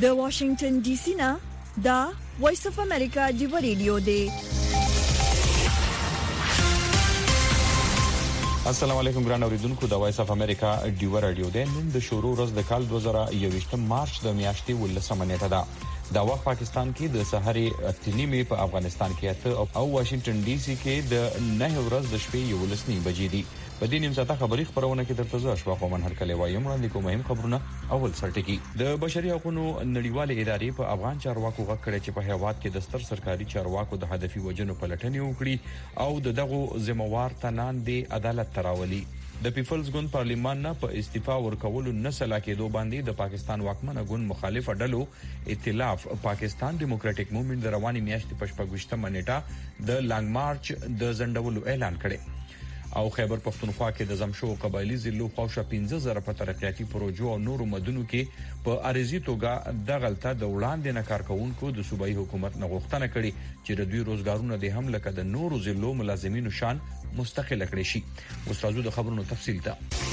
د واشنگټن ډي سي نه دا وایس اف امریکا دی ریډیو دی. السلام علیکم ګران اوریدونکو، د وایس اف امریکا دی ریډیو دی. نن د شروع ورځ د کال 2021 مارچ د میاشتې 18 نیټه ده. دا وخت پاکستان کې د سحري 8:30 په افغانستان کې او واشنگټن ډي سي کې د 9 ورځ د شپې 11 بجې دي. په دې نیم ساعته خبري خبرونه کې درته زه اشفاق ومن هر کله وایم وړاندې کوم مهم خبرونه. اول سرټکی د بشري حقوقو نړیوالې ادارې په افغان چارواکو غږ کړی چې په هیواد کې د ستر سرکاري چارواکو د هدفي وجنو پلټنې وکړي او دغه ذمہوار تنان دی عدالت تراولي. د پیپلز ګوند پارلیمان نه په استعفا ورکولو نسلا کېدو باندې د پاکستان واکمنه ګوند مخالف ډلو ائتلاف پاکستان ډیموکراټک موومېنټ د رواني میاشتې په 28 نیټه د لانګ مارچ د زندولو اعلان کړی او خیبر پختونخوا کې د زمشو قبایلی ضلعو خواوشا 15000 په ترقیاتي پروژو او نورو مدنو کې په عارضی توګه د غلطه د وړاندې نه کارکونکو د صوبایي حکومت نه غوښتنه کړې چې د دوی روزګارونه د هم لکه د نورو ضلعو ملازمینو شان مستقل کړي شي. استادو د خبرونو تفصیل ته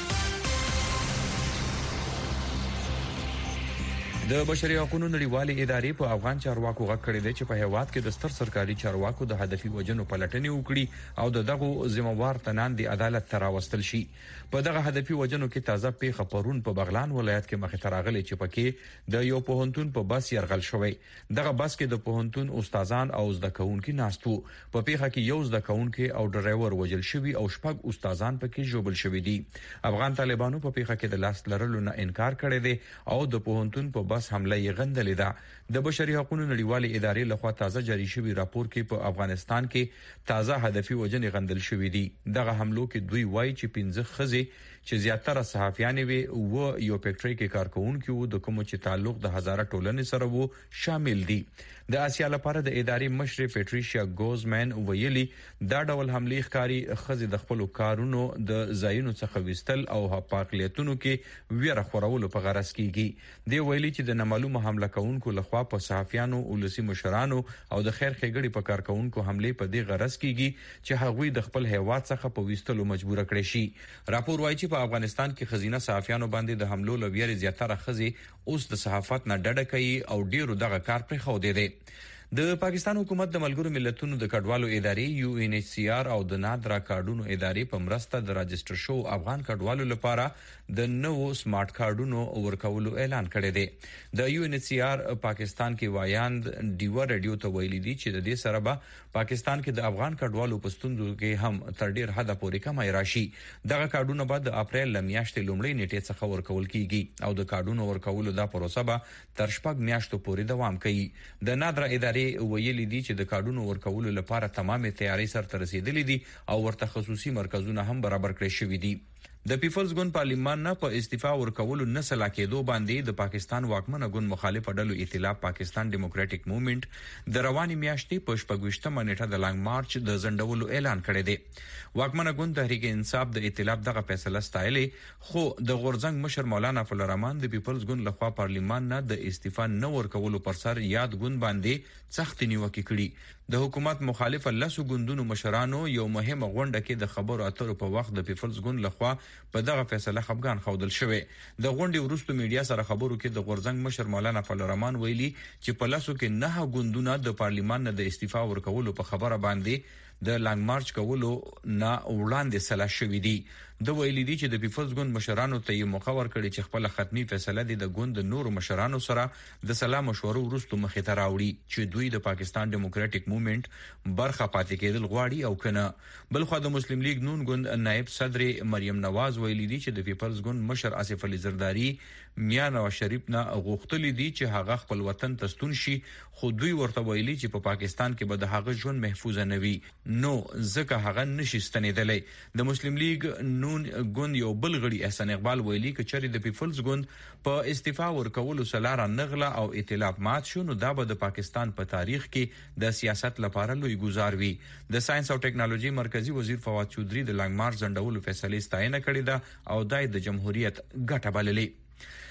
د بشري حقوقو نړیوالې ادارې په افغان چارواکو غږ کړی دی چې په هیواد کې د ستر سرکاري چارواکو د هدفي وجنو پلټنې وکړي او دغه ذمہوار تنان دی عدالت تراوستل شي. په دغه هدفي وجنو کې تازه پیښه پرون په بغلان ولایت کې مخې ته راغلي چې پکې د یو پوهنتون په بس يرغل شوی. دغه بس کې د پوهنتون استادان او زده کوونکي ناست وو. په پیښه کې یو زده کوونکي او ډرایور وژل شوی او شپږ استادان پکې ژوبل شوی دي. افغان طالبانو په پیښه کې د لاس لرلو نه انکار کړی دی او د پوهنتون په بس حمله یې غندلې ده. د بشري حقوقو نړیوالې ادارې لخوا تازه جاری شوی راپور کې په افغانستان کې تازه هدفي وجنې غندل شوې دي. دغه حملو کې دوی وایي چې 15 خزي چې زیاتره صحافیان وي او یو فیکټری کې کارکونکي وو د کوم چې تعلق د هزاره ټولنې سره وو شامل دي. د آسیا لپاره د ادارې مشر فټریشیا ګوزمن ویلي دا ډول حملې ښکاری خزي د خپل کارونو د زاینو څخه وستل او حقاقیتونو کې ویره خورولو په غرض کېږي. دی ویلي چې د نامعلومه حمله کوونکو لخوا په صحافیانو ولسی مشرانو او د خیر ښېګړې په کارکونکو حملې په دې غرض کېږي چې هغوی د خپل هیواد څخه په وستلو مجبور کړي شي. راپور وايي چې په افغانستان کې خزینه صحافیانو باندې د حملو لویاري زیاتره خزي اوس د صحافت نه ډډه کوي او ډیرو دغه کار پرې خو دی. د پاکستان حکومت د ملګرو ملتونو د کډوالو ادارې UNHCR او د نادرا کارډونو ادارې په مرسته د راجستر شو افغان کډوالو لپاره د نوو سمارټ کارډونو ورکولو اعلان کړی دی. د UNHCR پاکستان کې وایاند دیو ریډیو ته ویلي دي چې د دې سره به پاکستان کې د افغان کډوالو په ستونزو کې هم تر ډیر حد پورې کمای راشي. دغه کارډونه به د اپریل میاشتې لومړۍ نیټې څخه ورکول کیږي او د کارډونو ورکولو دا پروسه به تر 6 میاشتو پورې دوام کوي. د نادرا ادارې ویلي دي چې د کارډونو ورکولو لپاره تمامه تیاری سره رسیدلې دي او ورته خصوصي مرکزونه هم برابر کړی شوي دي. د پیپلز ګوند پارلیمان نه په استعفا ورکولو نسلا کېدو باندې د پاکستان واکمنه ګوند مخالف ډلو ائتلاف پاکستان ډیموکراټک موومېنټ د رواني میاشتې په 28 نیټه د لانګ مارچ د زندولو اعلان کړی دی. واکمنه ګوند تحریک انصاف د ائتلاف دغه فیصله ستایلې خو د غورځنګ مشر مولانا فضل الرحمن د پیپلز ګوند لخوا پارلیمان نه د استعفا نه ورکولو پر سر یاد ګوند باندې سخت نیوکه کړي. د حکومت مخالف لاسو ګوندونو مشرانو یو مهمه غونډه کې د خبرو اترو په وخت د پیپلز ګوند لخوا په دغه فیصله خفګان خودل شوی. د غونډې وروسته میډیا سره خبرو کې د غورځنګ مشر مولانا فضل الرحمن ویلي چې په لاسو کې 9 ګوندونه د پارلیمان نه د استعفا ورکولو په خبره باندې د لانګ مارچ کولو نه وړاندې سلا شوې دي. د ویلي دي چې د پیپلز ګوند مشرانو ته یې مخاور کړي چې خپل ختمي فیصله د ګوند نورو مشرانو سره د سلا مشورو وروسته مخې ته راوړي چې دوی د پاکستان ډیموکراټک موومېنټ برخه پاتې کېدل غواړي او کنه. بلخو د مسلم لیگ نون ګوند نائب صدر مریم نواز ویلي دي چې د پیپلز ګوند مشر آصف علي زرداری میاں نواز شریف نه غوښتلي دي چې هغه خپل وطن ته ستون شي خو دوی ورته ویلي چې په پاکستان کې به د هغه ژوند محفوظ نه وي نو ځکه هغه نشي ستنېدلی. د مسلم لیگ نون ګوند یو بل غړي احسان اقبال ویلي چې چېرې د پیپلز ګوند په استعفا ورکولو سلاره نغله او ائتلاف مات شو نو دا به د پاکستان په تاریخ کې د سیاست لپاره لوی ګزار وي. د ساينس او ټیکنالوژي مرکزی وزیر فواد چودري د لانګ مارچ ځنډولو فیصله ستاینه کړې ده او دای د جمهوریت ګټه بللې.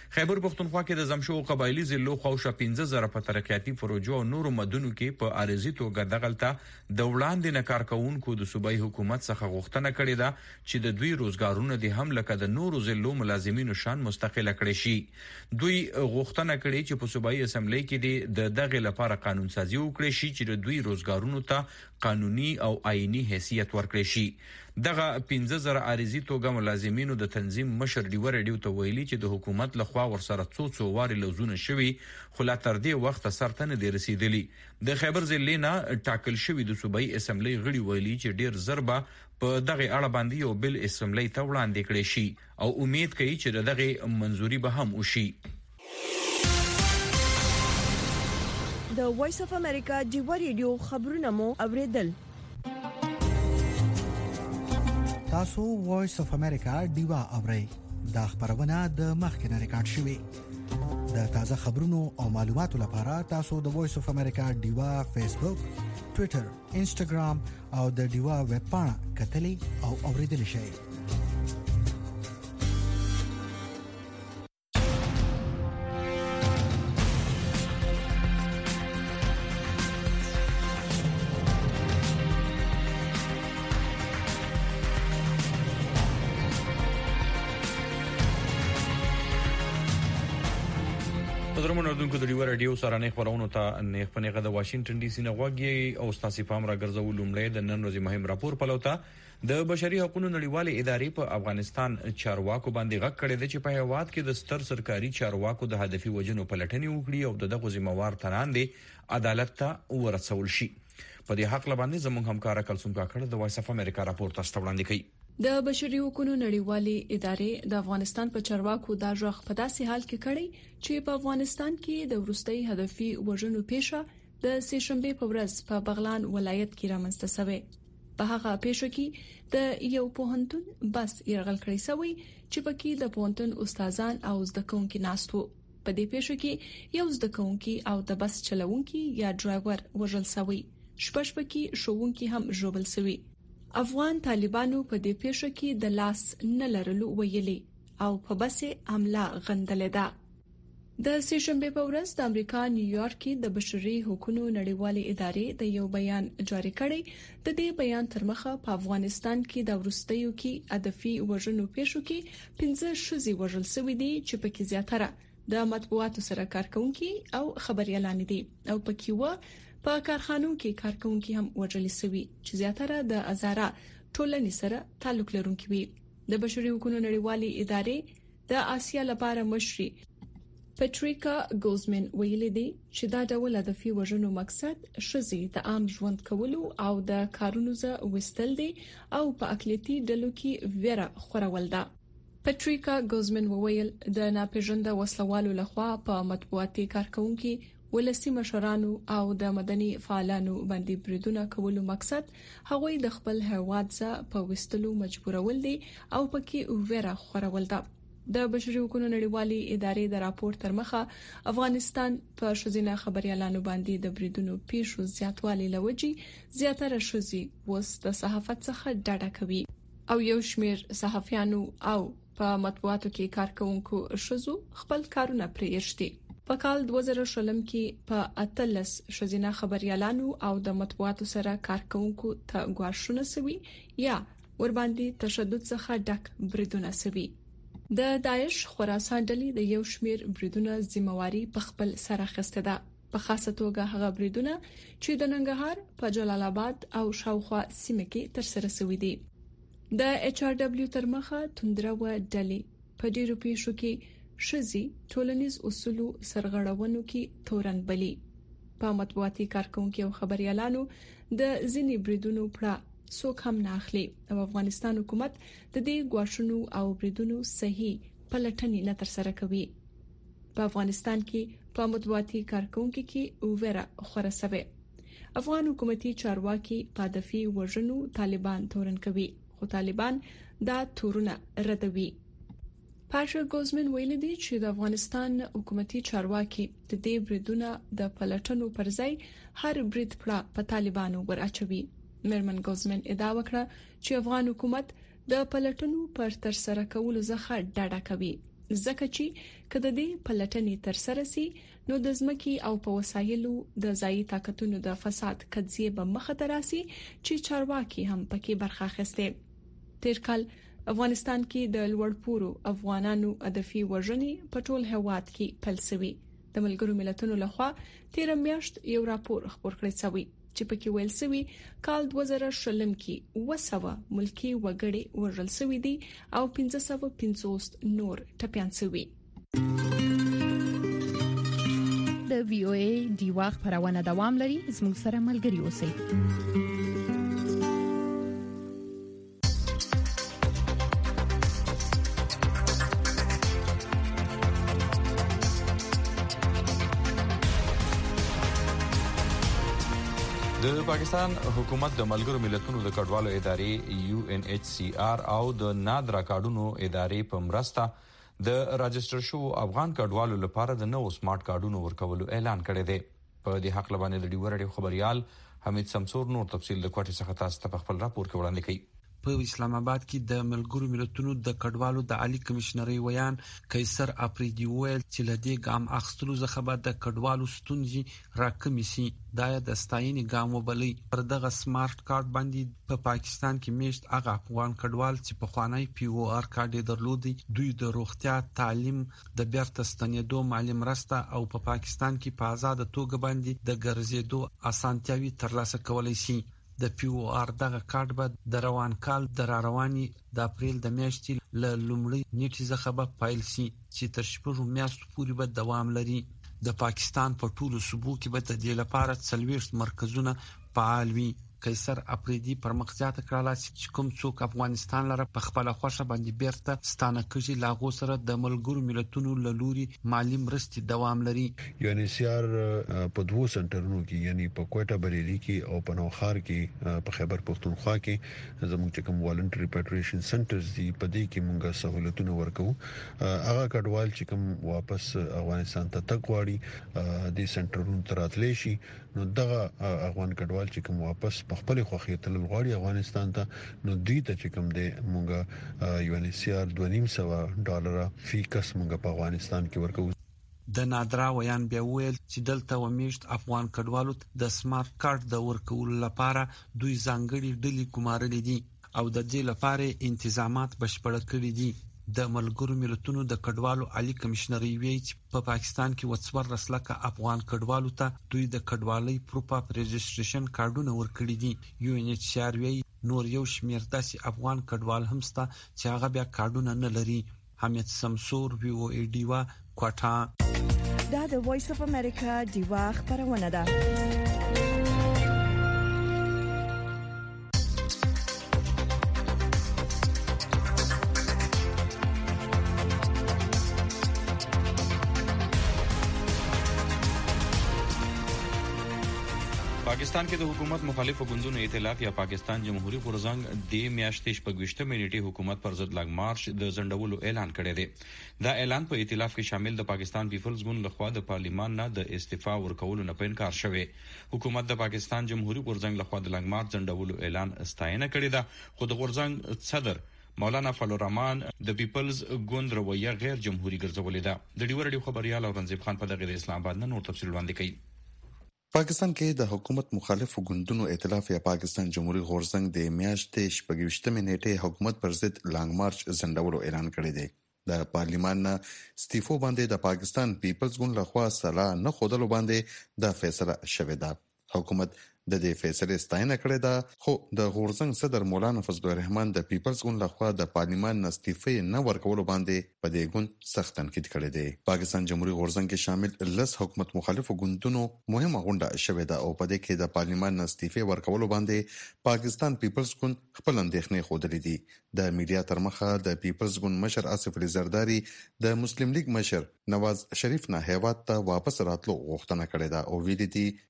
خیبر پختونخوا کې د زمشو قبایلی ضلعو خوښه 15000 په ترقیاتي پروژو او نورو مدنونو کې په عارضی توګه دغلطه د وړاندې نه کارکونکو د صوبایي حکومت څخه غوښتنه کړې ده چې د دوی روزګارونه د هم لکه د نورو ضلعو ملازمینو شان مستقله کړي شي. دوی غوښتنه کړې چې په صوبایي اسمبلی کې د دغه لپاره قانون سازي وکړي شي چې د دوی روزګارونو ته قانوني او آئینی حیثیت ورکړي شي. دغه 15000 عارضی توګه ملازمینو د تنظیم مشر ډیو ریډیو ته ویلي چې د حکومت لخوا ورسره څو واري لوزونه شوي خو لا تر دې وخت سرته نه دی رسیدلی. د خیبر ضلع نه ټاکل شوی د صوبایي اسمبلی غړي ویلي چې ډیر ضربه په دغه اړه باندې یو بل اسمبلی ته وړاندې کړي شي او امید کوي چې دغه منزوري به هم وشي. د وایس اف امریکا ډیو ریډیو خبرونه مو اوریدل. تاسو وایس اف امریکا ډیوا اورئ. دا خبرونه د مخکنه ریکارډ شوې. د تازه خبرونو او معلوماتو لپاره تاسو د وایس اف امریکا ډیوا فیسبوک، ټوئیټر، انسټاګرام او د ډیوا ویب پاڼه کتلي او اوریدل شئ. درمن اردوونکو د ډیو رادیو سره نه خبرونه ته نه خپنه د واشنگټن ډي سي نه غوږی او تاسو پام را ګرځول لومړی د نن ورځې مهم راپور پلوته د بشري حقوقو نړیوالې ادارې په افغانستان چارواکو باندې غږ کړی دی چې په هیواد کې د ستر سرکاري چارواکو د هدفي وجنو پلټنې وکړي او دغه ذمہوار تناندې عدالت ته ورسول شي. په دې حق لباندې زموږ همکار کلثوم کاکړ د وایس اف امریکا راپور تاسو وړاندې کوي. د بشري حقوقو نړیوالې ادارې د افغانستان په چارواکو دا ژغ په داسې حال کې کړی چې په افغانستان کې د ورستۍ هدفي وژنو پیښه د سهشنبه په ورځ په بغلان ولایت کې رامنځته شوه. په هغه پیښه کې د یو پوهنتون بس یرغل کړی شوی چې پکې د پوهنتون استادان او زده کوونکي ناست وو. په دې پیښه کې یو زده کوونکي او د بس چلوونکي یا ډرایور وژل شوی. شپږ پکې شوونکي هم ژوبل شوی. افغان طالبانو په دې پیښه کې د لاس نه لرلو ویلي او په بسې حمله غندلې ده. د سهشنبه په ورځ د امریکا نیویارک کې د بشري حقوقو نړیوالې ادارې د یو بیان جاری کړی. د دې بیان تر مخه په افغانستان کې د ورستیو کې هدفي وژنو پیښو کې 15 شذي وژل شوی دي چې پکې زیاتره د مطبوعاتو سره کارکونکي او خبريالان دي او پکې و په کارخانو کې کارکونکي هم وژل شوي چې زیاتره د ازاره ټولنې سره تعلق لرونکي وي. د بشري حقوقو نړیوالې ادارې د آسیا لپاره مشري پټریکا ګوزمن ویلي دي چې دا ډول هدفي وژنو مقصد شذي د عام ژوند کولو او د کارونو ز وستل دي او په اقلیتي ډلو کې ویره خورول ده. پټریکا ګوزمن وویل د ناپېژانده وسلوالو لخوا په مطبوعاتي کارکونکو ولسی مشرانو او د مدني فعالانو باندې بریدونه کولو مقصد هغوی د خپل هیواد څخه په وستلو مجبورول دي او پکې ویره خورول ده. د بشري حقوقو نړیوالې ادارې د راپور تر مخه افغانستان په شذینه خبريالانو باندې د بریدونو پیښو زیاتوالی لوجي زیاتره شذي وس د صحافت څخه ډاډه کوي او یو شمیر صحافیانو او په مطبوعاتو کې کارکونکو شذو خپل کارونه پرېښتي. په کال 2020 کې په اتلس شذینه خبريالانو او د مطبوعاتو سره کارکونکو ته ګواښونه سوي یا ور باندې تشدد څخه ډک بریدونه سوي. د داعش خراسان ډلې د یو شمیر بریدونه ذمہواری په خپل سر اخیسته ده. په خاصه توګه هغه بریدونه چې د ننګرهار په جلال آباد او شاوخوا سیمه کې تر سره شوي دي. د ایچ آر دبلیو تر مخه توندره و ډلې په ډیرو پیښو کې شذي ټولنیز اصولو سرغړونو کې تورن بلی. په مطبوعاتي کارکونکو او خبريالانو د ځینې بریدونو پړه څوک هم نه اخلي او افغانستان حکومت د دې ګواښونو او بریدونو صحیح پلټنې نه تر سره کوي. په افغانستان کې په مطبوعاتي کارکونکو کې ویره خوره شوه. افغان حکومتي چارواکي په هدفي وژنو طالبان تورن کوي خو طالبان دا تورونه ردوي. پاټر ګوزمن ویلي دی چې د افغانستان حکومتي چارواکي د دې بریدونو د پلټنو پر ځای هر برید پړه په طالبانو ورچوي. مرمن ګوزمن ادعا وکړه چې افغان حکومت د پلټنو پر تر سره کولو څخه ډاډه کوي ځکه چې کله دې پلټنې تر سره سي نو د ځمکې او په وسایلو د ځایي طاقتونو د فساد قضیه به مخه تراسي چې چارواکي هم پکې برخه اخیسته. تیر کال افغانستان کې د لوړپوړو افغانانو هدفي وژنې په ټول هیواد کې پیل شوې. د ملګرو ملتونو لخوا تیر میاشت یو راپور خبر کړی شوی چې پکې ویل شوی کال 2020 کې 200 ملکی وګړي وژل شوی دي او 550 نور ټپيان شوی. د وی او ای ډیوا خبرونه دوام لري. زموږ سره ملګري اوسئ. د پاکستان حکومت د ملګرو ملتونو د کډوالو ادارې UNHCR او د نادرا کارډونو ادارې په مرسته د راجستر شو افغان کډوالو لپاره د نوو سمارټ کارډونو ورکولو اعلان کړی دی. په دې حق لبانې د ډیورډ خبريال حمید سمسور نور تفصیل د کوټې څخه تاسو ته خپل راپور کې وړاندې کوي. په اسلام آباد کې د ملګرو ملتونو د کډوالو د عالی کمشنري ویان قیصر اپریدي ویل چې لدې ګام اخستلو څخه بعد د کډوالو ستونزې راکمې سي. دا د ستاینې ګام وبلي. پر دغه سمارټ کارت باندې په پاکستان کې میشت هغه افغان کډوال چې په خوانی POR کارت درلودي دوی د روغتیا، تعلیم، د بیرته ستنېدو مالی مرسته او په پاکستان کې په آزاد توګه باندې د ګرځېدو اسانتیاوي ترلاسه کولای شي. د POR دغه کارت به د روان کال د رواني د اپریل د میاشتې له لومړۍ نیټې څخه به پایل شي چې تر شپږ میاشتو پورې به دوام لري. د پاکستان په ټولو صوبو کې به د دې لپاره 40 مرکزونه فعال وي. قیصر اپریدي پر مخزیات کړه چې کوم څوک افغانستان لره په خپل خوښه باندې بیرته ستانه کړي لاغو سره د ملګرو ملتونو له لوري مالی مرستې دوام لري. UNHCR په دوه سنټرونو کې یعنی په کوټه بریلي کې او په نوخار کې په خیبر پختونخوا کې زموږ کوم والنټری ریپاټریشن سنټرز دي په دې کې موږ سہولتونه ورکو. هغه کډوال چې کوم واپس افغانستان ته تګ غواړي د سنټرونو تراتلی شي نو دغه افغان کډوال چې کوم واپس خپل خوخي تل غواړي افغانستان ته نو دوی ته چې کوم دی مونږه UNHCR $2.5 فی کس مونږه په افغانستان کې ورکو. د نادرا ویان بیا ویل چې دلته ومیشت افغان کډوالو د سمارټ کارت د ورکولو لپاره دوی ځانګړي ډلې کومارلې دي او د دې لپاره انتظامات بشپړ کړي دي. د ملګرو ملتونو د کډوالو عالی کمشنري وی چې په پاکستان کې 14 لکه افغان کډوالو ته دوی د کډوالۍ پروف اف رجسټریشن کارډونه ورکړي دي. UNHCR وی نور یو شمیر داسې افغان کډوال هم ستا چې هغه بیا کارډونه نه لري. حمید سمسور VOA ډیوا کوټه. دا د وایس اف امریکا ډیوا خبرونه ده. پاکستان کې د حکومت مخالفو ګوندونو ائتلاف یا پاکستان جمهوریت پرزنګ د میاشتې 28 نیټه حکومت پر ضد لنګ مارچ د زندولو اعلان کړی دی. دا اعلان په ائتلاف کې شامل د پاکستان پیپلز ګوند لخوا د پارلیمان نه د استعفا ورکولو نه انکار شوی. حکومت د پاکستان جمهوریت پرزنګ لخوا د لنګ مارچ زندولو اعلان ستاینه کړې ده خو د غورځنګ صدر مولانا فضل الرحمن د پیپلز ګوند رویه غیر جمهوریت ګرځولې ده. د ډیورډ خبريال اورنګزیب خان په دغه د اسلام آباد نور تفصیل وړاندې کوي. پاکستان کې د حکومت مخالفو ګوندونو ائتلاف یا پاکستان جمهوریت غورځنګ د میاشتې 28 نیټه حکومت پر ضد لانګ مارچ زندولو اعلان کړی دی. د پارلیمان نه استعفا باندې د پاکستان پیپلز ګوند لخوا صلاح نه خودلو باندې د فیصله شوې ده. حکومت د دې فیصله ستاینه کړې ده خو د غورځنګ صدر مولانا فضل الرحمن د پیپلز ګوند لخوا د پارلیمان نه استعفا نه ورکولو باندې په دې ګوند سخت تنقید کړی دی. پاکستان جمهوریت غورځنګ کې شامل لس حکومت مخالفو ګوندونو مهمه غونډه شوې ده او په دې کې د پارلیمان نه استعفا ورکولو باندې پاکستان پیپلز ګوند خپل اندېښنې خوده دي. د میډیا تر مخه د پیپلز ګوند مشر آصف علي زرداری د مسلم لیگ مشر نواز شریف نه هیواد ته واپس راتلو غوښتنه کړې ده او ویلي دي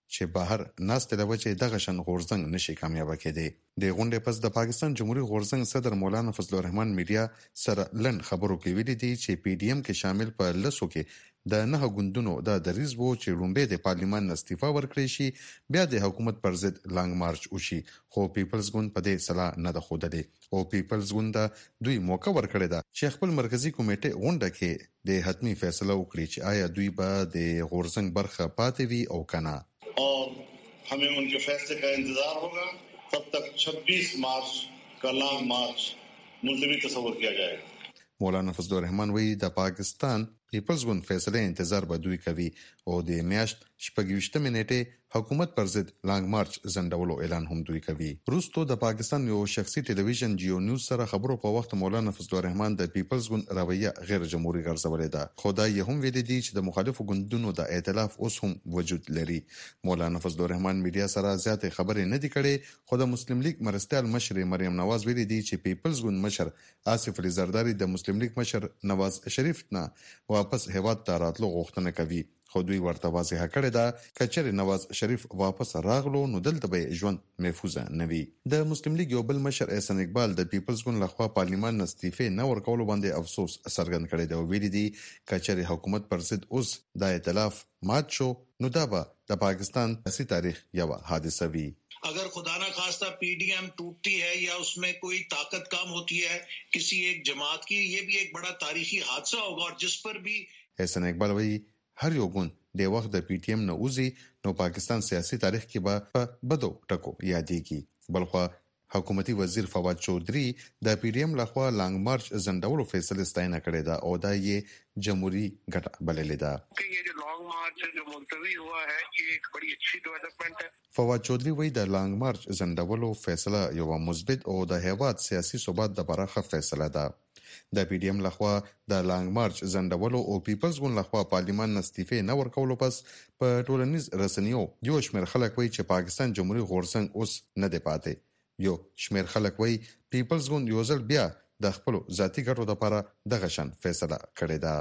چې بهر ناست د وجه دغه شن غورځنګ نشي کامیاب کېدی د غونډې پس د پاکستان جمهوریت غورځنګ صدر مولانا فضل الرحمن میډیا سره لن خبرو کې ویلي دي چې پی ډی ایم کې شامل په لسو کې د نه غوندونو د دریز وو چې لومبه د پارلیمان استعفا ورکړي شي بیا د حکومت پر ضد لانګ مارچ وشي خو پیپلز ګوند په دې صلاح نه د خوده او پیپلز ګوند دوی موقع ورکړی دا چې خپل مرکزی کمیټه غونډه کې د حتمی فیصله وکړي چې آیا دوی به د غورځنګ برخه پاتې وي او کنه और हमें उनके फैसले का इंतजार होगा तब तक 26 मार्च का लॉन्ग मार्च मुलतवी तस्वर किया जाएगा مولانا فضل الرحمن وی د پاکستان پیپلز ګوند فیصله انتظار به دوی کوي او د میاشت 28 نیټه حکومت پر ضد لانګ مارچ زندولو اعلان هم دوی کوي روسو د پاکستان یو شخصي ټلویزیون جیو نیوز سره خبرو په وخت مولانا فضل الرحمن د پیپلز ګوند رویه غیر جمهوریت ګرځولې ده خدای هم ویلي دي چې د مخالفو ګوندونو د ائتلاف اوس هم وجود لري مولانا فضل الرحمن میډیا سره زیات خبرې نه دي کړې خو د مسلم لیگ مرستيال مشر مریم نواز ویلي دي چې پیپلز ګوند مشر آصف علي زرداری د مسلم لیگ مشر نواز شریف نه واپس هیواد ته راتلو غوښتنه کوي خو دوی ورته واضح کړی دا کچره نواز شریف واپس راغلو نو دلته به ژوند محفوظ نه وي د مسلم لیگ یو بل مشر احسان اقبال د پیپلز ګوند لخوا پارلیمان استعفا نه ورکولو باندې افسوس څرګند کړی دی او ویلي دي کچره حکومت پر ضد اوس د ائتلاف مات شو نو دا به د پاکستان سیاسي تاریخ یو حادثه وي अगर खुदा ना खास्ता पीडीएम टूटती है या उसमें कोई ताकत कम होती है किसी एक जमात की ये भी एक बड़ा तारीखी हादसा होगा और जिस पर भी احسان اقبال وی هر یو ګوند د وخت د پی ټی ایم نه اوزي نو پاکستان سیاسي تاریخ کې به په بدو ټکو یادېږي بلخو حکومتي وزیر فواد چودھری د پی ډی ایم لخوا لانګ مارچ زندولو فیصله ستاینه کړې ده او دا یې جمهوریت ګټه بللې ده कि ये जो लॉन्ग मार्च जो मुलतवी हुआ है ये एक बड़ी अच्छी डेवलपमेंट है فواد چودھری وی د لانګ مارچ زندولو فیصله یو مثبت او د هیواد سیاسي ثبات د برخه فیصله ده د پی ډی ایم لخوا د لانګ مارچ زندولو او پیپلز ګوند لخوا پارلیمان استعفا نه ورکولو پس په ټولنیز رسنیو یو شمېر خلک وی چې پاکستان جمهوریت غورځنګ اوس نه دی پاتې یو شمېر خلک وی پیپلز ګوند یو ځل بیا د خپل ذاتی ګټو لپاره دغه شان فیصله کړې ده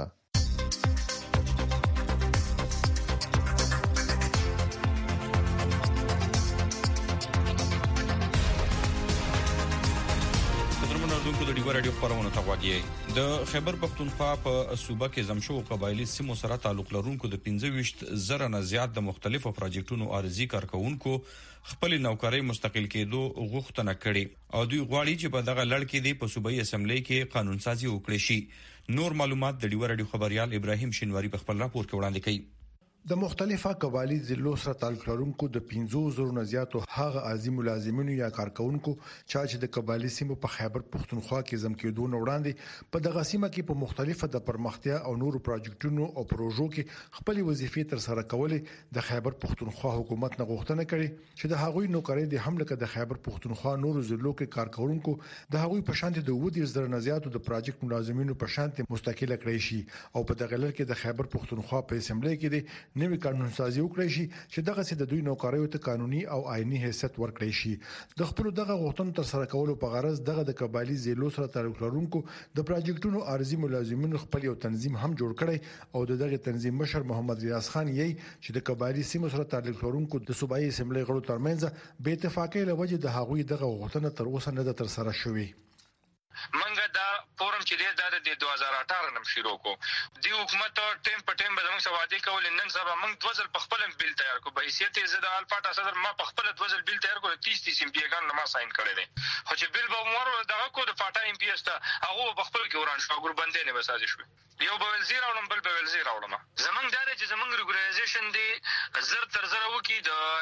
د ډیو رادیو خبرونه تغواګي د خیبر پختونخوا په صوبه کې زمشو قبایلی سیمو سره تعلق لرونکو د 15 زره نه زیات د مختلفو پروجیکټونو ارزي کارکونکو خپل نوکری مستقل کېدو غوښتنه کړې او دوی غواړي چې په دغه لړ کې د صوبایي اسمبلی کې قانون سازي وکړي شي نور معلومات د ډیو رادیو خبريال ابراهيم شینواری په خپل راپور کې وړاندې کړي د مختلفه قبایلی ضلعو سره تعلق لرونکو د 15 زره نه زیاتو هغه عظیم ملازمینو یا کارکونکو چې د قبایلی سیمو په خیبر پختونخوا کې زم کېدو نه وړاندې په دغه سیمه کې په مختلفه د پرمختیا او نورو پروجیکټونو او پروژو کې خپل وظیفې تر سره کولې د خیبر پختونخوا حکومت نه غوښتنه کړې چې د هغوی نوکری د حمله د خیبر پختونخوا نورو ضلعو کې کارکونکو د هغوی په شان د 20 زره نه زیاتو د پروجیکټ ملازمینو په شان مستقله کړی شي او په دغه لړ کې د خیبر پختونخوا په اسمبلی کې نوې قانون سازي وکړي شي چې دغه سي د دوی نوکریو ته قانوني او آئینی حیثیت ورکړي شي د خپل دغه غوښتنو تر سره کولو په غرض دغه د قبایلی ضلعو سره تعلق لرونکو د پروجیکټونو ارزي ملازمینو خپل یو تنظیم هم جوړ کړي او دغه تنظیم مشر محمد ریاض خان یې چې د قبایلی سیمو سره تعلق لرونکو د صوبایي اسمبلی غړو ترمنځ به اتفاقي لوجه د هغوی دغه غوښتنه تر اوسه نه تر سره شوې منګه دا فورم چې د 2018 نم شروع کو دی حکومت ټیم په ټیم به موږ سوادي کول نن سبا موږ دوزل په خپل بیل تیار کو به حیثیت زده الفاټا صدر ما په خپل دوزل بیل تیار کو 30 ام پی ګان ما ساين کړی دي خو چې بیل به مور دغه کو د فاټا ام پی اس ته هغه په خپل کې وران شو ګور بندې نه وساده شو یو به وزیر او بل به وزیر اورم زمنګ دار چې زمنګ ریګولایزیشن دی زر تر زر وکي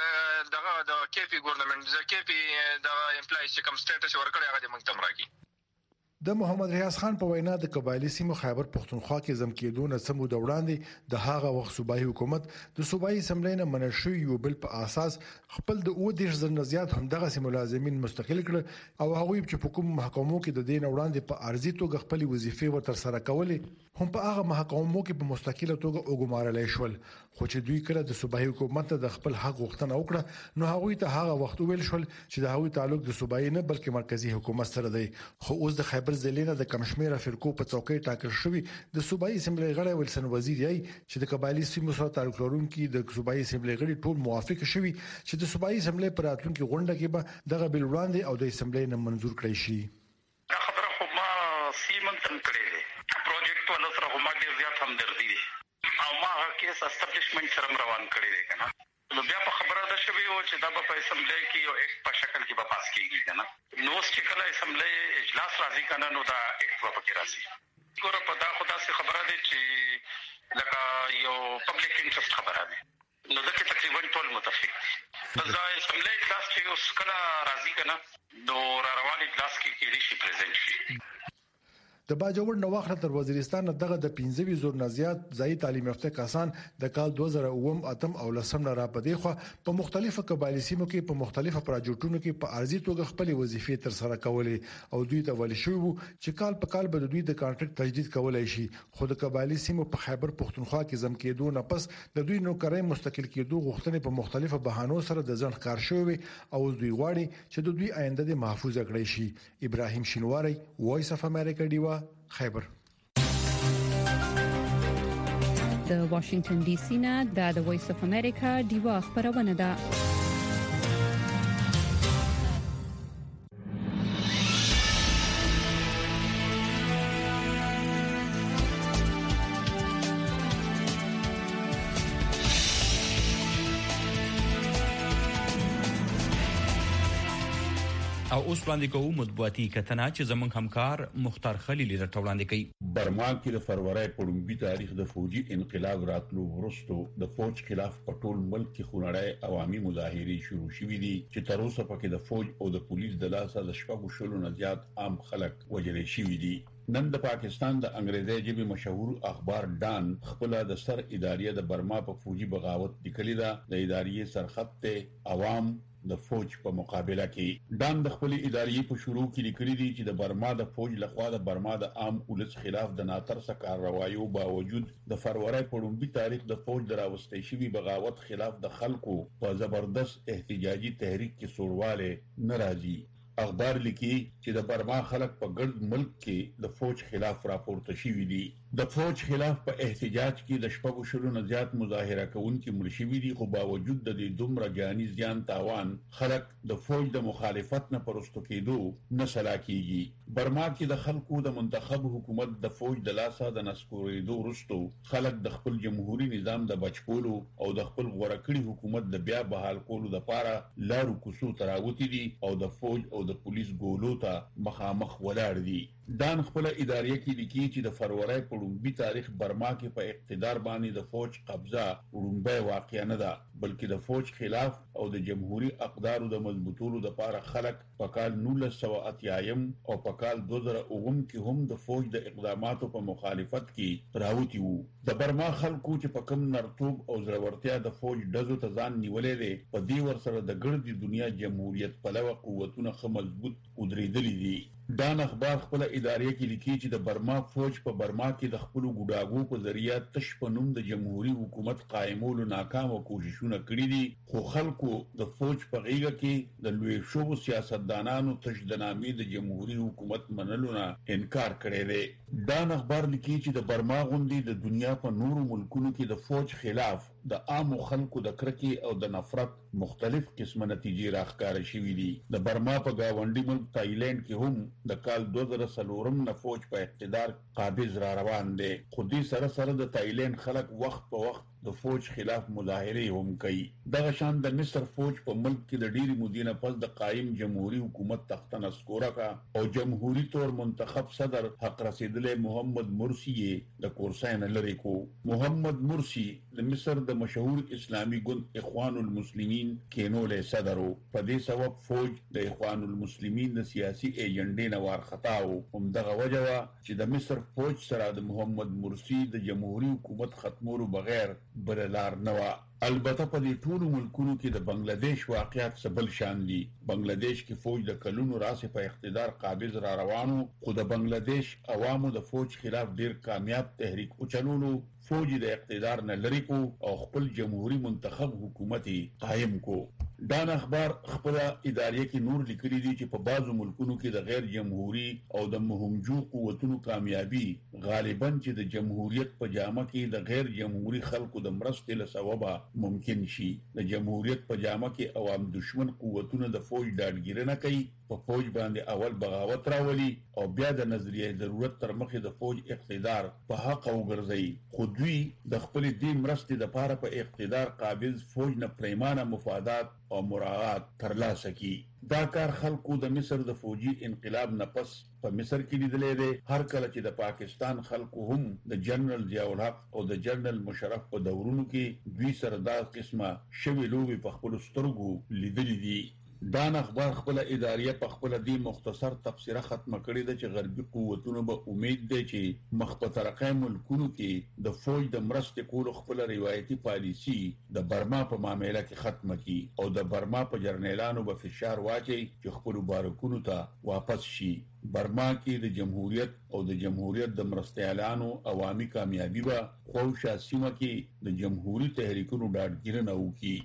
د کیپی ګورنمنت د کیپی د امپلایز چې کوم سټیټس ورکړی هغه د موږ تمراکي د محمد ریاض خان په وینا د قبایلی سیمو خیبر پختونخوا کې زم کېدو نه سمو د وړاندې د هغه وخت صوبایي حکومت د صوبایي اسمبلی نه منشوي یو بل په اساس خپل د 20 زره نه زیات هم دغه سیمو ملازمین مستقل کړ او هغوی چې په کوم محکمو کې د دین وړاندې په ارزي توګه خپل وظیفې ورتر سره کولې هم په هغه محکمو کې په مستقله توګه وګمارل شول خو چې دوی کړه د صوبایي حکومت د خپل حق غوښتنه وکړه نو هغوی ته هغه وخت ویل شول چې د هغوی تعلق د صوبایي نه بلکې مرکزی حکومت سره دی خو اوس د خیبر بل ځلینه د کمشمیره فرقو په څوکۍ ټاکل شوی د صوبایي اسمبلی غړی ولسن وزیر یې چې د قبایلی سیمو سره تعلق لرونکي د صوبایي اسمبلی غړي ټول موافق شوي چې د صوبایي اسمبلی پر راتلونکي غونډه کې به دغه بل وړاندې او د اسمبلی نه منزور کړی شي. اسټابلیشمنت سره روان کړی دی کنه نو بیا په خبره ده شوی او چې دا په اسمبلی کې یو ایکټ په شکل کې به پاس کیږي کنه نو چې کله اسمبلی اجلاس راځي کنه نو دا ایکټ په کې راځي ګوره په دا خدا سي خبره ده چې لکه یو پبلک انټرست خبره ده نو دا کې تقریبا ټول متفق دي دا اسمبلی اجلاس چې اوس کله راځي کنه نو روان اجلاس کې کېږي شي پریزنټ شي. د باجوړ نواخله تر وزیرستان دغه د 15 زور نه زیات ځای تعلیم یافته کسان د کال 2008 اتم او لسم را پدې خو په مختلفو قبایلی سیمو کې په مختلفو پروژېټونو کې په ارزي توګه خپل وظیفې تر سره کولې او دوی ته ول شو چې کال په کال به دوی د کانټریکټ تجدید کولای شي خو د قبایلی سیمو په خیبر پختونخوا کې زم کېدو نه پس د دوی نوکرۍ مستقل کېدو غوښتنې په مختلفو بهانو سره د ځن ښکار شوی او دوی غواړي چې د دوی آینده د محفوظ کړي شي. ابراهیم شینواری وایس اف امریکا دیوا خیبر. د واشنگټن ډي سي نه د وایس اف امریکا دیوا خبرونه ده. او اوس وړاندې کوو مطبوعاتي کتنه چې زمونږ همکار مختار خلیل راته وړاندې کوي. برما کې د فروری په لومړي تاریخ د فوجي انقلاب راتلو وروسته د فوج خلاف په ټول ملک کې خونړی عوامي مظاهرې شروع شوې دي چې تر اوسه پکې د فوج او د پولیس د لاسه د شپږو شلو نه زیات عام خلک وژل شوي دي. نن د پاکستان د انګریزي ژبې مشهور اخبار ډان خپل د سر ادارې د برما په فوجي بغاوت لیکلي ده. د ادارې سرخط ته عوام د فوج په مقابله کې ډان د خپل ادارې په شروع کې لیکلي دي چې د برما د فوج لخوا د برما د عام ولس خلاف د ناترسه کاروایو باوجود د فروری په لومړي تاریخ د فوج دراوستي شوی بغاوت خلاف د خلکو په زبردست احتجاجي تحریک کې سورواله ناراضي. اخبار لیکي چې د برما خلک په ګرد ملک کې د فوج خلاف راپورته شوي دي. د فوج خلاف په احتجاج کې د شپږو شلو نه زیات مظاهره کوونکي مړ شوي دي خو باوجود د دې دومره جاني زیان تاوان خلک د فوج د مخالفت نه پرستو کېدو نه سلا کیږي. برما کې د خلکو د منتخب حکومت د فوج د لاسه د نسکورېدو وروسته خلک د خپل جمهوریت نظام د بچکولو او د خپل غوړکړي حکومت د بیا بحال کولو لپاره لارو کوڅو تراوتی دي او د فوج او د پولیس ګولو ته مخامخ ولاړ دي. دان خپل ادارې کې لیکي چې د فروری په لومړي تاریخ برما کې په اقتدار باندې د فوج قبضه وړومبه واقع نه ده بلکې د فوج خلاف او د جمهوریت اقدارو د مضبوطولو لپاره خلک په کال 1980 او په کال 2009 کې هم د فوج د اقداماتو په مخالفت کې راوتی وو. د برما خلکو چې په کم نرتوب او زړورتیا د فوج دزو ته ځان نیولې دي په دې ور سره د ګرځي دنیا جمهوریت پلوه قوتونه خه مضبوط ودرېدلې دي. دان اخبار خپل ادارې کې لیکي چې د برما فوج په برما کې د خپل ګډاګو په ذریعہ تش په نوم د جمهوریت حکومت قائمولو ناکام کوششونه کړې دي خو خلکو د فوج په غیږ کې د لوی شو سیاستدانانو تش د نامې د جمهوریت حکومت منلو نه انکار کړی دی. دان اخبار لیکي چې د برما غونډې د دنیا په نورو ملکونو کې د فوج خلاف د عام خلکو د کرکې او د نفرت مختلف قسمه نتیجې راښکاره شوې دي. د برما په گاونډي ملک تایلند کې هم د کال 2003 نه فوج په اقتدار قابض را روان دي خو دې سره سره د تایلند خلک وخت په وخت د فوج خلاف مظاهره هم کوي. دغه شان د مصر فوج په ملک کې د ډیری مودې پس د قائم جمهوریت حکومت تخت نسکوره کا او جمهوریت تور منتخب صدر حق رسیدله محمد مرسی د کورسۍ نه لري کو. محمد مرسی د مصر د مشهور اسلامي ګوند اخوان المسلمین کینول صدرو. په دې سبب فوج د اخوان المسلمین د سیاسي ایجنډې نه وارخطاو. هم دغه وجوه چې د مصر فوج سره د محمد مرسی د جمهوریت حکومت ختمولو بغیر بللار نوا. البته په دې ټولو ملکونو کې د بنگلاديش واقعیت سبل شان دي. بنگلاديش کې فوج د کلونو راسه په اقتدار قابض را روانو خو د بنگلاديش عوامو د فوج خلاف ډیر کامیاب تحریک وچلولو فوج د اقتدار نه لری کو او خپل جمهوریت منتخب حکومت قائم کو. دا اخبار خپل ادارې کې نور لیکلي دي چې په بعضو ملکونو کې د غیر جمهوریت او د مهمجو قوتونو کامیابی غالباً چې د جمهوریت په جامه کې د غیر جمهوریت خلکو د مرستې له سببه ممکن شي. د جمهوریت په جامه کې عوام دشمن قوتونه د فوج ډاډګیرنه کوي، په فوج باندې اول بغاوت راولي او بیا د نظریه ضرورت تر مخې د فوج اقتدار په حق وګرځي. خو دوی د خپل دې مرستې د لپاره په اقتدار قابض فوج نه پریمانه مفادات او مراعات ترلاسه کی. دا کار خلکو د مصر د فوجي انقلاب نه پس په مصر کې لیدلې ده. هر کله چې د پاکستان خلکو هم د جنرال ضیاء الحق او د جنرال مشرف په دورونو کې دوی سره دا قسمه شوی لوبي په خپل سترګو لیدلې دي. دا اخبار خپل ادارې په خپل دی مختصر تفسیره ختمه کړې ده چې غربي قوتونو به امید ده چې مخ په ترقه ملکونو کې د فوج د مرستې کولو خپل روایتي پالیسی د برما په معاملې کې ختمه کړي او د برما په جرنیلانو به فشار واچي چې خپل بارکونو ته واپس شي. برما کې د جمهوریت او د جمهوریت د مرستیالانو عوامي کامیابی به خوشا سیمه کې د جمهوریت تحریکونو ډاډګیرنه وکړي.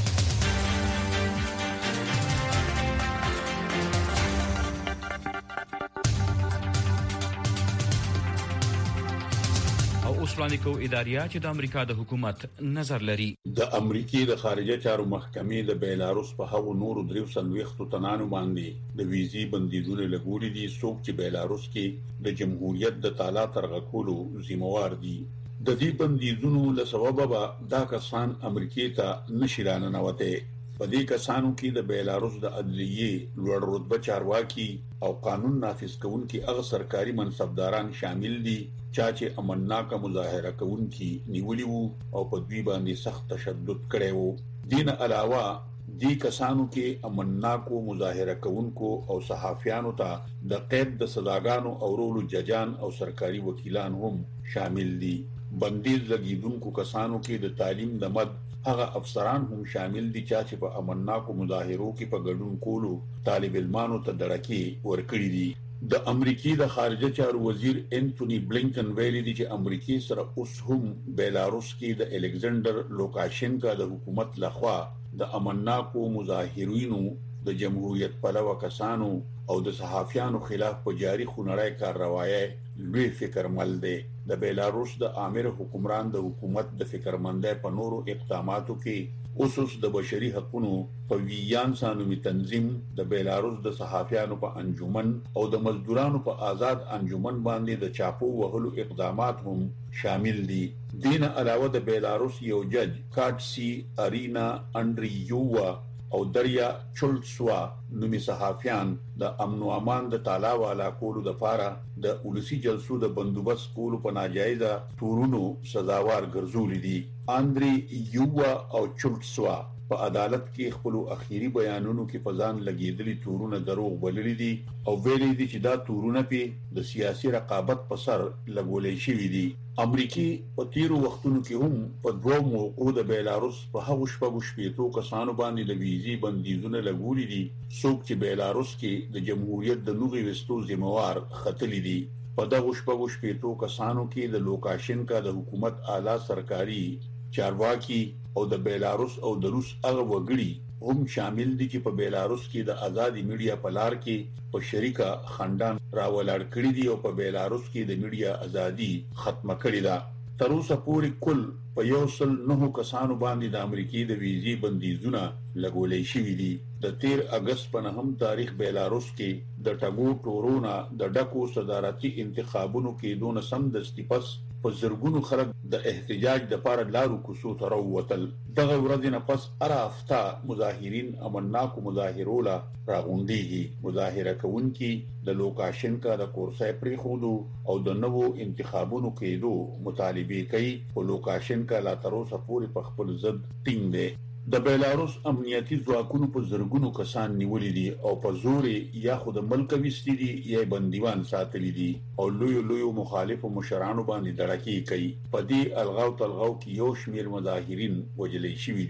وړاندې کوو ادارې چې د امریکا د حکومت نظر لري. د امریکای د خارجه چارو محکمې د بیلاروس په هغو نورو 300 تنانو باندې د ویزي بندیزونه لګولي دي څوک چې بیلاروس کې د جمهوریت د تعالی ترغکولو ذمہوار دي. د دې بندیزونو له سببه دا کسان امریکای ته نشي راننوته. په دې کسانو کې د بیلاروس د عدلیې لوړ رتبه چارواکي او قانون نافذ کوونکي هغه سرکاري منصبداران شامل دي چې امنناکه مظاهره کوونکي نیولي وو او په دوی باندې سخت تشدد کړی وو. دین علاوه دې کسانو کې امنناکو مظاهره کوونکو او صحافیانو ته د قید د سزاګانو او رولو ججان او سرکاري وکیلان هم شامل دي. بندیز لګیدونکو کسانو کې د تعلیم د مد هغه افسران هم شامل دي چې په امنناکو مظاهرو کې په ګډون کولو طالب علمانو ته دړکې ورکړي دي. د امریکای د خارجه چارو وزیر انټونی بلینکن ویلي دي چې امریکای سره اوس هم بیلاروس کې د الکساندر لوکاشینکا د حکومت لخوا د امنناکو مظاهرینو د جمهوریت پلوه کسانو او د صحافیانو خلاف په جاری خونړی کارروایي لوی فکرمل دی. د بیلاروس د امیر حکمران د حکومت د فکرمندۍ په نورو اقداماتو کې اوسوس د بشري حقوقو په ویان سانومي تنظیم د بیلاروس د صحافیانو په انجمن او د مزدورانو په آزاد انجمن باندې د چاپو وهلو اقدامات هم شامل دي. دین علاوه د بیلاروس یو جج کاټسی ارینا انډریووا او دریا چولسوا نومي صحافیان د امن او امان د تعالی والا کولو د پاره د ولسی جلسو د بندوبست کولو په ناجایزه تورونو سزاوار ګرځولې دي. اندري یووا او چولسوا په عدالت کې خپل اخیری بیانونو کې پزان لګیدلي تورونه دروغ بللي دي او ویلي دي چې دا تورونه په د سیاسي رقابت په سر لګولې شوې دي. امریکای په تیرو وختونو کې هم په دوه موقعو د بیلاروس په هغو شپږو کسانو باندې د ویزي بندیزونه لګولي دي څوک چې بیلاروس کې د جمهوریت د نوغي وستو ذمہوار خطلې دي. په دغه شپږو کسانو کې د لوکاشینکا د حکومت اعلی سرکاري چارواکي او د بیلاروس او د روس هغه وګړي هم شامل دي چې په بیلاروس کې د آزادي میډیا په لار کې په شریکه خندان راولاړ کړی دي او په بیلاروس کې د میډیا ازادي ختمه کړې ده. تر اوسه پورې کل په 109 کسانو باندې د امریکای د ویزي بندیزونه لګولې شوې دي. د 13 اگست په 9 تاریخ بیلاروس کې د ټاګو ټورونا د ډکو صدارتي انتخابونو کې دون سم د استپس په زرګونو خلک د احتجاج د لپاره لارو کوڅو ته راووتل. دغه ورځ نه پس ارافتا مظاهرین امنناکو مظاهرو لا راغونډيږي. مظاهره کوونکي د لوکاشینکا د کورسای پریخودو او د نوو انتخابونو کېدو مطالبه کوي او لوکاشینکا لا تر اوسه پورې په خپل ضد ټینګ دی. د بیلاروس امنیتي ځواکونو په زرګونو کسان نیولې دي او په زور یا خود ملک وستي دي یا بندیوان ساتلي دي او لوی مخالفو مشرانو باندې دړکی کوي. په دې الغاو تلغاو کې یو شمیر مظاهرین وجلې شوي دي.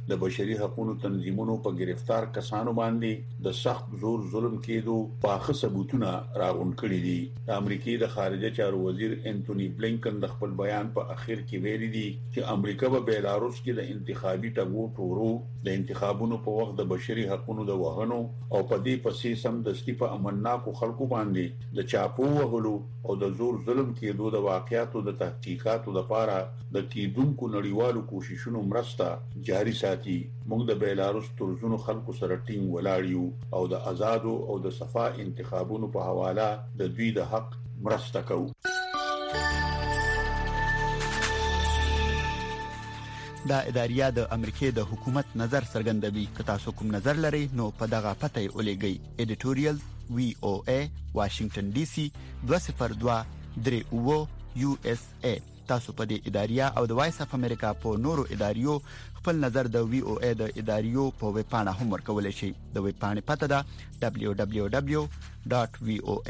د بشري حقوقو تنظیمونو په گرفتار کسانو باندې د سخت زور ظلم کېدو پاخه ثبوتونه راغون کړي دي. د امریکای د خارجه چارو وزیر انټونی بلینکن د خپل بیان په اخر کې ویلي دي چې امریکا به بیلاروس کې د انتخابي ټغو ټورو د انتخابونو په وخت د بشري حقوقو د وهنو او په دې پسې سم دستی په امنناکو خلکو باندې د چاپو وغلو او د زور ظلم کېدو د واقعیاتو د تحقیقاتو لپاره د کیدونکو نړیوالو کوششونو مرسته جاري ساتي. موږ د بیلاروس ترزونو خلکو سره ټینګ ولاړیو او د آزادو او د صفا انتخابونو په حواله د دوی د حق مرسته کوو. دا اداریه د امریکای د حکومت نظر څرګندوي. که تاسو کوم نظر لرئ نو په دغه پته یې ولېږئ. ایډیټوریال VOA واشنگټن ډي سي 202 USA. تاسو په دې اداریه او د وایس اف امریکا په نورو اداریو خپل نظر د VOA د اداریو په ویب پاڼه هم ورکولای شئ. د ویب پاڼې پته ده www.voa